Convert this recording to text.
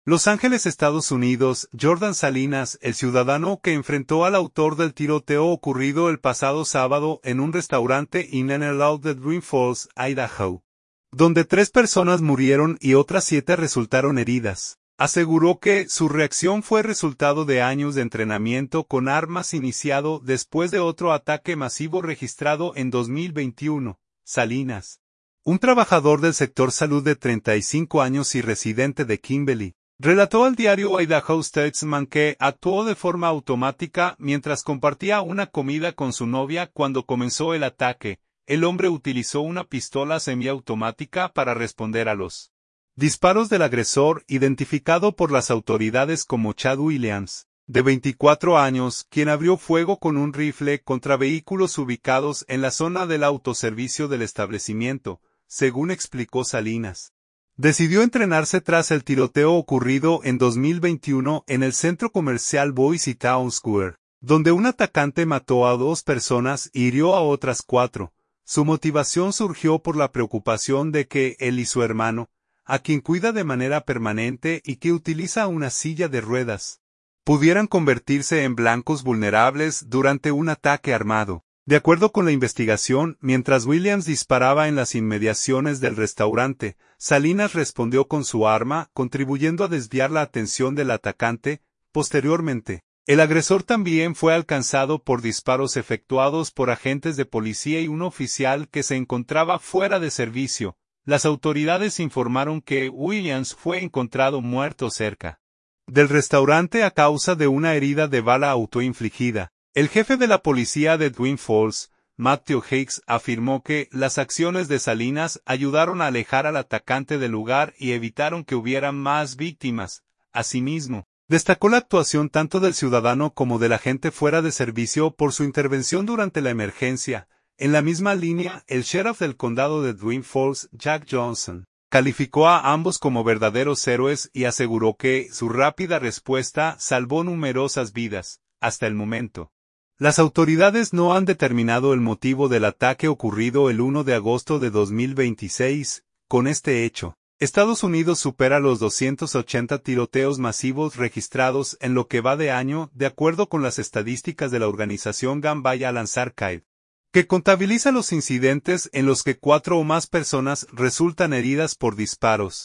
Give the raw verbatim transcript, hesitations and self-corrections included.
Los Ángeles, Estados Unidos. Jordan Salinas, el ciudadano que enfrentó al autor del tiroteo ocurrido el pasado sábado en un restaurante in and out de Twin Falls, Idaho, donde tres personas murieron y otras siete resultaron heridas, aseguró que su reacción fue resultado de años de entrenamiento con armas iniciado después de otro ataque masivo registrado en dos mil veintiuno. Salinas, un trabajador del sector salud de treinta y cinco años y residente de Kimberly, relató al diario Idaho Statesman que actuó de forma automática mientras compartía una comida con su novia cuando comenzó el ataque. El hombre utilizó una pistola semiautomática para responder a los disparos del agresor, identificado por las autoridades como Chad Williams, de veinticuatro años, quien abrió fuego con un rifle contra vehículos ubicados en la zona del autoservicio del establecimiento, según explicó Salinas. Decidió entrenarse tras el tiroteo ocurrido en dos mil veintiuno en el centro comercial Boise Town Square, donde un atacante mató a dos personas y hirió a otras cuatro. Su motivación surgió por la preocupación de que él y su hermano, a quien cuida de manera permanente y que utiliza una silla de ruedas, pudieran convertirse en blancos vulnerables durante un ataque armado. De acuerdo con la investigación, mientras Williams disparaba en las inmediaciones del restaurante, Salinas respondió con su arma, contribuyendo a desviar la atención del atacante. Posteriormente, el agresor también fue alcanzado por disparos efectuados por agentes de policía y un oficial que se encontraba fuera de servicio. Las autoridades informaron que Williams fue encontrado muerto cerca del restaurante a causa de una herida de bala autoinfligida. El jefe de la policía de Twin Falls, Matthew Hicks, afirmó que las acciones de Salinas ayudaron a alejar al atacante del lugar y evitaron que hubiera más víctimas. Asimismo, destacó la actuación tanto del ciudadano como del agente fuera de servicio por su intervención durante la emergencia. En la misma línea, el sheriff del condado de Twin Falls, Jack Johnson, calificó a ambos como verdaderos héroes y aseguró que su rápida respuesta salvó numerosas vidas. Hasta el momento, las autoridades no han determinado el motivo del ataque ocurrido el primero de agosto de dos mil veintiséis. Con este hecho, Estados Unidos supera los doscientos ochenta tiroteos masivos registrados en lo que va de año, de acuerdo con las estadísticas de la organización Gun Violence Archive, que contabiliza los incidentes en los que cuatro o más personas resultan heridas por disparos.